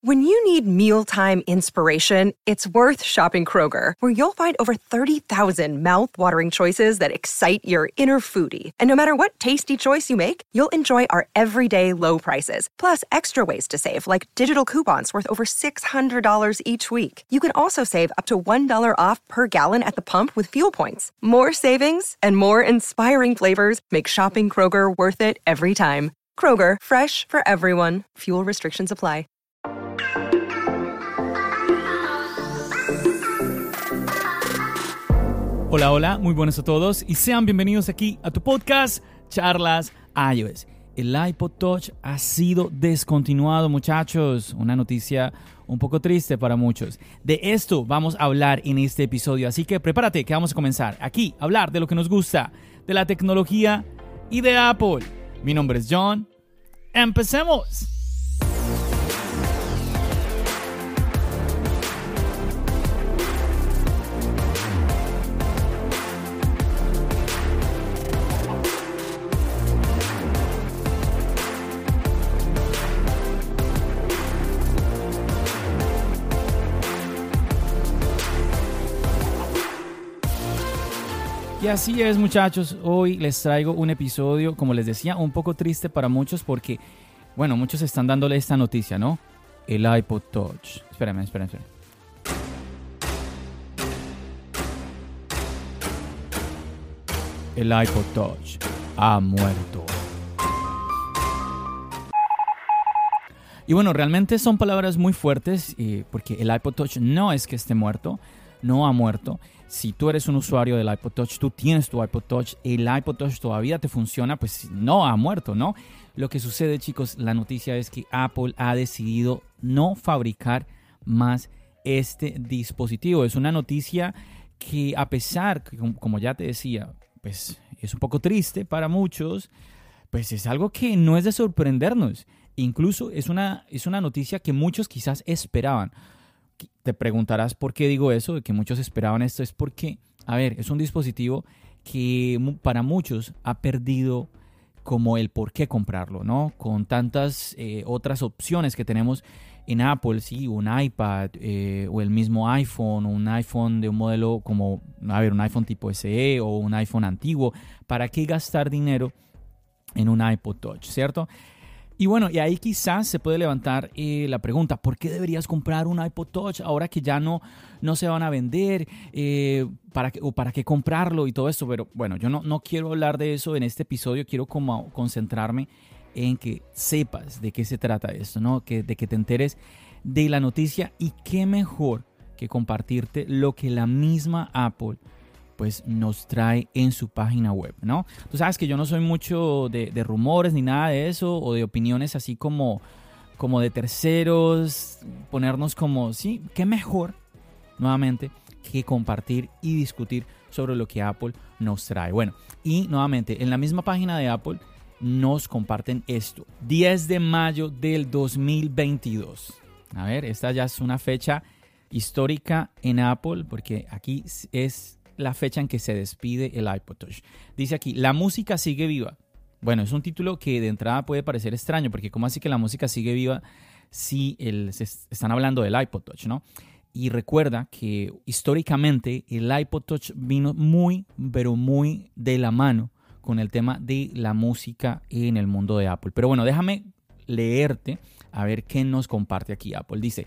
When you need mealtime inspiration, it's worth shopping Kroger, where you'll find over 30,000 mouth-watering choices that excite your inner foodie. And no matter what tasty choice you make, you'll enjoy our everyday low prices, plus extra ways to save, like digital coupons worth over $600 each week. You can also save up to $1 off per gallon at the pump with fuel points. More savings and more inspiring flavors make shopping Kroger worth it every time. Kroger, fresh for everyone. Fuel restrictions apply. Hola, hola, muy buenos a todos y sean bienvenidos aquí a tu podcast Charlas iOS. El iPod Touch ha sido descontinuado, muchachos. Una noticia un poco triste para muchos. De esto vamos a hablar en este episodio, así que prepárate que vamos a comenzar aquí a hablar de lo que nos gusta, de la tecnología y de Apple. Mi nombre es John. ¡Empecemos! Y así es, muchachos, hoy les traigo un episodio, como les decía, un poco triste para muchos porque, bueno, muchos están dándole esta noticia, ¿no? El iPod Touch. Espérame. El iPod Touch ha muerto. Y bueno, realmente son palabras muy fuertes porque el iPod Touch no es que esté muerto, no ha muerto. Si tú eres un usuario del iPod Touch, tú tienes tu iPod Touch, el iPod Touch todavía te funciona, pues no ha muerto, ¿no? Lo que sucede, chicos, la noticia es que Apple ha decidido no fabricar más este dispositivo. Es una noticia que, a pesar, como ya te decía, pues es un poco triste para muchos, pues es algo que no es de sorprendernos. Incluso es una noticia que muchos quizás esperaban. Te preguntarás por qué digo eso, de que muchos esperaban esto. Es porque, a ver, es un dispositivo que para muchos ha perdido como el por qué comprarlo, ¿no? Con tantas otras opciones que tenemos en Apple, sí, un iPad o el mismo iPhone, o un iPhone de un modelo como, a ver, un iPhone tipo SE o un iPhone antiguo. ¿Para qué gastar dinero en un iPod Touch, cierto? Y bueno, y ahí quizás se puede levantar la pregunta, ¿por qué deberías comprar un iPod Touch ahora que ya no se van a vender? ¿Para qué comprarlo y todo esto? Pero bueno, yo no quiero hablar de eso en este episodio, quiero como concentrarme en que sepas de qué se trata esto, ¿no? De que te enteres de la noticia y qué mejor que compartirte lo que la misma Apple pues nos trae en su página web, ¿no? Tú sabes que yo no soy mucho de rumores ni nada de eso, o de opiniones así como de terceros, ponernos como, sí, qué mejor, nuevamente, que compartir y discutir sobre lo que Apple nos trae. Bueno, y nuevamente, en la misma página de Apple nos comparten esto, 10 de mayo del 2022. A ver, esta ya es una fecha histórica en Apple, porque aquí es la fecha en que se despide el iPod Touch. Dice aquí, la música sigue viva. Bueno, es un título que de entrada puede parecer extraño, porque ¿cómo así que la música sigue viva si se están hablando del iPod Touch, ¿no? Y recuerda que históricamente el iPod Touch vino muy, pero muy de la mano con el tema de la música en el mundo de Apple. Pero bueno, déjame leerte a ver qué nos comparte aquí Apple. Dice,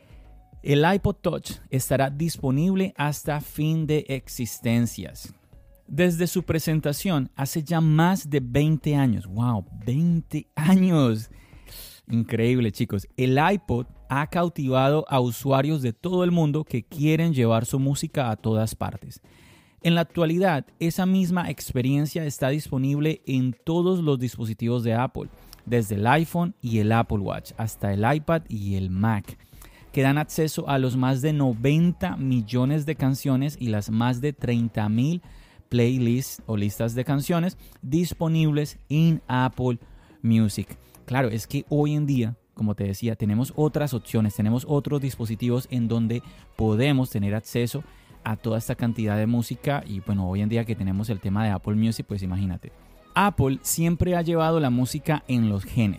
el iPod Touch estará disponible hasta fin de existencias. Desde su presentación hace ya más de 20 años. ¡Wow! 20 años. Increíble, chicos. El iPod ha cautivado a usuarios de todo el mundo que quieren llevar su música a todas partes. En la actualidad, esa misma experiencia está disponible en todos los dispositivos de Apple, desde el iPhone y el Apple Watch hasta el iPad y el Mac, que dan acceso a los más de 90 millones de canciones y las más de 30,000 playlists o listas de canciones disponibles en Apple Music. Claro, es que hoy en día, como te decía, tenemos otras opciones, tenemos otros dispositivos en donde podemos tener acceso a toda esta cantidad de música. Y bueno, hoy en día que tenemos el tema de Apple Music, pues imagínate. Apple siempre ha llevado la música en los genes.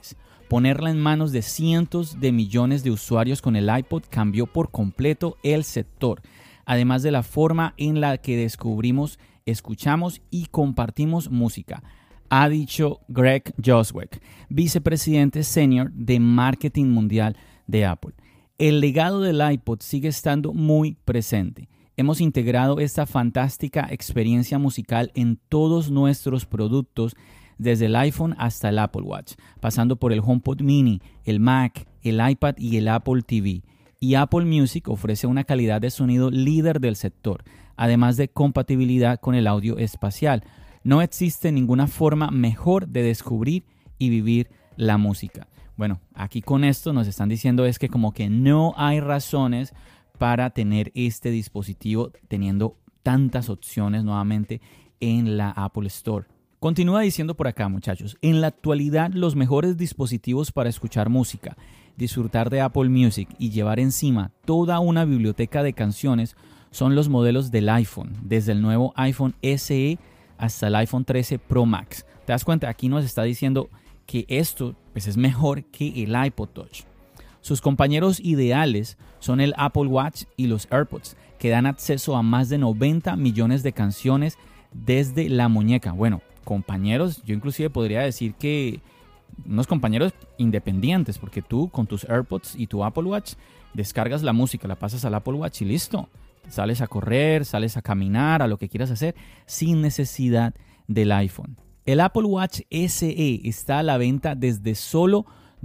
Ponerla en manos de cientos de millones de usuarios con el iPod cambió por completo el sector, además de la forma en la que descubrimos, escuchamos y compartimos música, ha dicho Greg Joswick, vicepresidente senior de marketing mundial de Apple. El legado del iPod sigue estando muy presente. Hemos integrado esta fantástica experiencia musical en todos nuestros productos, desde el iPhone hasta el Apple Watch, pasando por el HomePod Mini, el Mac, el iPad y el Apple TV. Y Apple Music ofrece una calidad de sonido líder del sector, además de compatibilidad con el audio espacial. No existe ninguna forma mejor de descubrir y vivir la música. Bueno, aquí con esto nos están diciendo es que como que no hay razones para tener este dispositivo teniendo tantas opciones nuevamente en la Apple Store. Continúa diciendo por acá, muchachos, en la actualidad los mejores dispositivos para escuchar música, disfrutar de Apple Music y llevar encima toda una biblioteca de canciones son los modelos del iPhone, desde el nuevo iPhone SE hasta el iPhone 13 Pro Max. ¿Te das cuenta? Aquí nos está diciendo que esto pues, es mejor que el iPod Touch. Sus compañeros ideales son el Apple Watch y los AirPods, que dan acceso a más de 90 millones de canciones desde la muñeca. Bueno, compañeros, yo inclusive podría decir que unos compañeros independientes, porque tú con tus AirPods y tu Apple Watch descargas la música, la pasas al Apple Watch y listo. Sales a correr, sales a caminar, a lo que quieras hacer, sin necesidad del iPhone. El Apple Watch SE está a la venta desde solo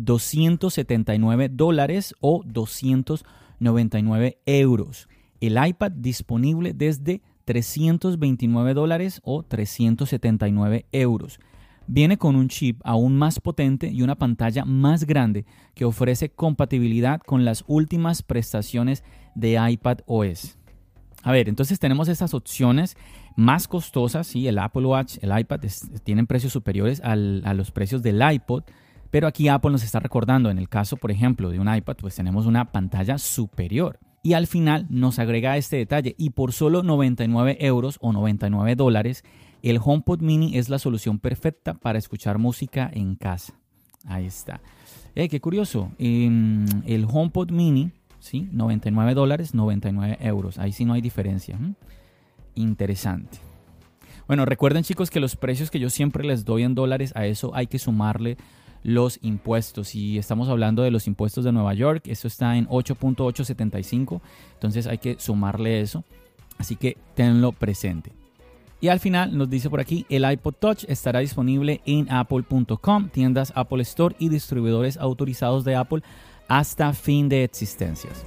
$279 o 299 euros. El iPad disponible desde $329 o 379 euros. Viene con un chip aún más potente y una pantalla más grande que ofrece compatibilidad con las últimas prestaciones de iPadOS. A ver, entonces tenemos estas opciones más costosas, sí, el Apple Watch, el iPad tienen precios superiores a los precios del iPod, pero aquí Apple nos está recordando, en el caso, por ejemplo, de un iPad, pues tenemos una pantalla superior. Y al final nos agrega este detalle, y por solo 99 euros o $99, el HomePod Mini es la solución perfecta para escuchar música en casa. Ahí está. Qué curioso, el HomePod Mini, sí, $99, 99 euros. Ahí sí no hay diferencia. Interesante. Bueno, recuerden, chicos, que los precios que yo siempre les doy en dólares, a eso hay que sumarle los impuestos. Y estamos hablando de los impuestos de Nueva York. Eso está en 8.875. Entonces hay que sumarle eso. Así que tenlo presente. Y al final nos dice por aquí, el iPod Touch estará disponible en apple.com, tiendas Apple Store y distribuidores autorizados de Apple hasta fin de existencias.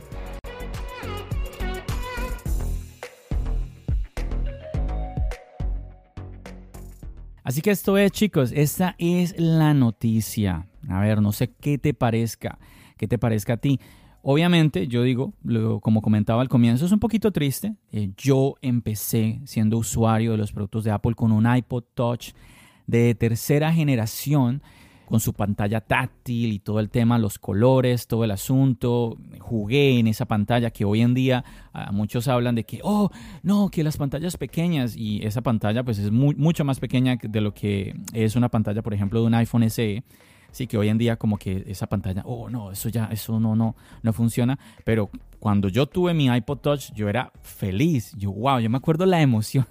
Así que esto es, chicos, esta es la noticia. A ver, no sé qué te parezca a ti. Obviamente, yo digo, como comentaba al comienzo, es un poquito triste. Yo empecé siendo usuario de los productos de Apple con un iPod Touch de tercera generación, con su pantalla táctil y todo el tema, los colores, todo el asunto. Jugué en esa pantalla que hoy en día muchos hablan de que, que las pantallas pequeñas, y esa pantalla pues es mucho más pequeña de lo que es una pantalla, por ejemplo, de un iPhone SE. Sí, que hoy en día como que esa pantalla, eso no funciona. Pero cuando yo tuve mi iPod Touch, yo era feliz. Yo me acuerdo la emoción.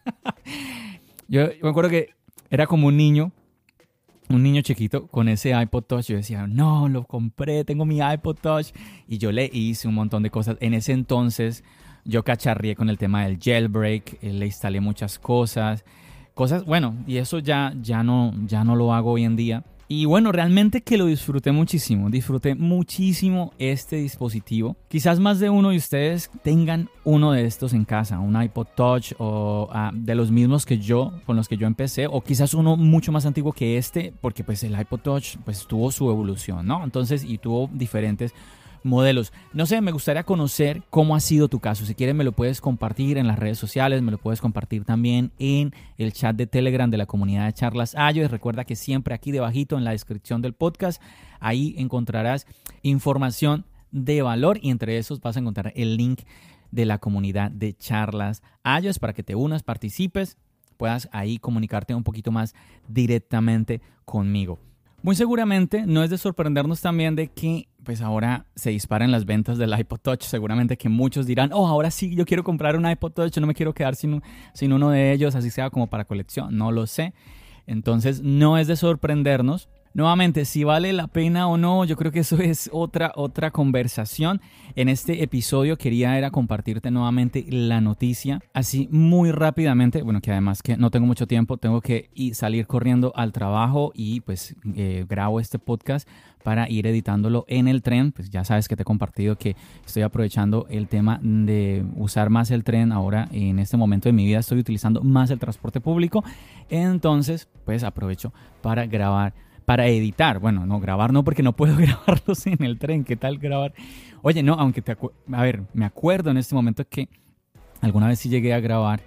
Yo me acuerdo que era como un niño chiquito con ese iPod Touch. Yo decía, no, lo compré, tengo mi iPod Touch. Y yo le hice un montón de cosas. En ese entonces yo cacharrié con el tema del jailbreak, le instalé muchas cosas, bueno, y eso ya no lo hago hoy en día. Y bueno, realmente que lo disfruté muchísimo este dispositivo. Quizás más de uno de ustedes tengan uno de estos en casa, un iPod Touch o de los mismos con los que yo empecé, o quizás uno mucho más antiguo que este, porque pues el iPod Touch pues tuvo su evolución, ¿no? Entonces, y tuvo diferentes modelos. No sé, me gustaría conocer cómo ha sido tu caso. Si quieres me lo puedes compartir en las redes sociales, me lo puedes compartir también en el chat de Telegram de la comunidad de Charlas iOS. Recuerda que siempre aquí debajito en la descripción del podcast, ahí encontrarás información de valor, y entre esos vas a encontrar el link de la comunidad de Charlas iOS para que te unas, participes, puedas ahí comunicarte un poquito más directamente conmigo. Muy seguramente no es de sorprendernos también de que pues ahora se disparan las ventas del iPod Touch. Seguramente que muchos dirán, ahora sí, yo quiero comprar un iPod Touch, no me quiero quedar sin uno de ellos, así sea como para colección, no lo sé. Entonces no es de sorprendernos. Nuevamente, si vale la pena o no, yo creo que eso es otra conversación. En este episodio quería compartirte nuevamente la noticia, así muy rápidamente. Bueno, que además que no tengo mucho tiempo, tengo que salir corriendo al trabajo y pues grabo este podcast para ir editándolo en el tren. Pues ya sabes que te he compartido que estoy aprovechando el tema de usar más el tren. Ahora en este momento de mi vida estoy utilizando más el transporte público. Entonces pues aprovecho para grabar. Para editar, bueno, no, grabar no, porque no puedo grabarlos en el tren. ¿Qué tal grabar? Oye, no, aunque me acuerdo en este momento que alguna vez sí llegué a grabar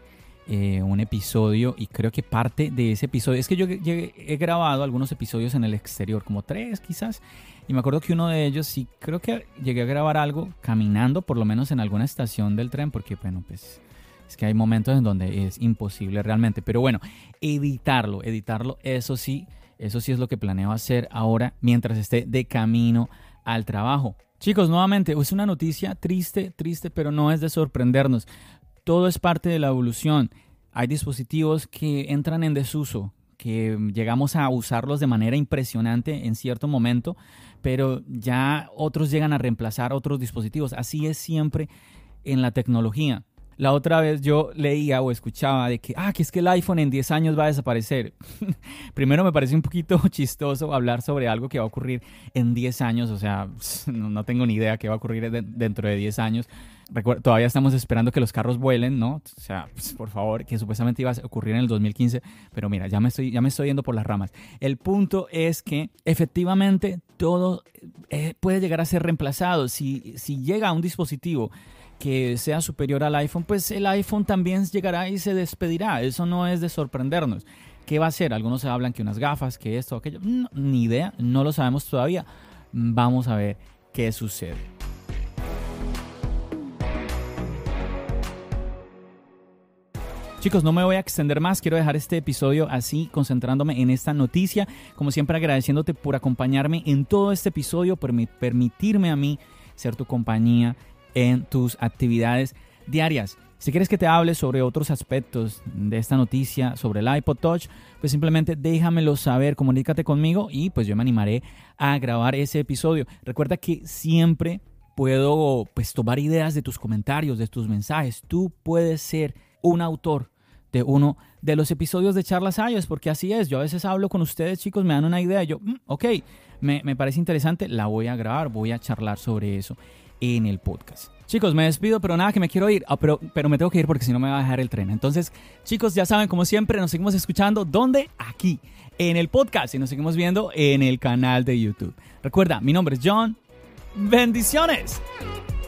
un episodio, y creo que parte de ese episodio, es que yo he grabado algunos episodios en el exterior, como 3 quizás, y me acuerdo que uno de ellos sí, creo que llegué a grabar algo caminando, por lo menos en alguna estación del tren, porque bueno, pues es que hay momentos en donde es imposible realmente, pero bueno, editarlo, eso sí es lo que planeo hacer ahora mientras esté de camino al trabajo. Chicos, nuevamente, es una noticia triste, pero no es de sorprendernos. Todo es parte de la evolución. Hay dispositivos que entran en desuso, que llegamos a usarlos de manera impresionante en cierto momento, pero ya otros llegan a reemplazar otros dispositivos. Así es siempre en la tecnología. La otra vez yo leía o escuchaba de que es que el iPhone en 10 años va a desaparecer. Primero me parece un poquito chistoso hablar sobre algo que va a ocurrir en 10 años. O sea, no tengo ni idea qué va a ocurrir dentro de 10 años. Todavía estamos esperando que los carros vuelen, ¿no? O sea, pues, por favor, que supuestamente iba a ocurrir en el 2015. Pero mira, ya me estoy yendo por las ramas. El punto es que efectivamente todo puede llegar a ser reemplazado. Si llega un dispositivo que sea superior al iPhone, pues el iPhone también llegará y se despedirá. Eso no es de sorprendernos. ¿Qué va a hacer? Algunos hablan que unas gafas, que esto, aquello. No, ni idea, no lo sabemos todavía. Vamos a ver qué sucede. Chicos, no me voy a extender más. Quiero dejar este episodio así, concentrándome en esta noticia. Como siempre, agradeciéndote por acompañarme en todo este episodio, por permitirme a mí ser tu compañía en tus actividades diarias. Si quieres que te hable sobre otros aspectos de esta noticia, sobre el iPod Touch, pues simplemente déjamelo saber, comunícate conmigo y pues yo me animaré a grabar ese episodio. Recuerda que siempre puedo pues tomar ideas de tus comentarios, de tus mensajes. Tú puedes ser un autor de uno de los episodios de Charlas iOS, porque así es. Yo a veces hablo con ustedes, chicos, me dan una idea y yo, ok, me parece interesante, la voy a grabar, voy a charlar sobre eso en el podcast. Chicos, me despido, pero nada, que me quiero ir. Pero me tengo que ir porque si no me va a dejar el tren. Entonces, chicos, ya saben, como siempre, nos seguimos escuchando. ¿Dónde? Aquí, en el podcast. Y nos seguimos viendo en el canal de YouTube. Recuerda, mi nombre es John. ¡Bendiciones!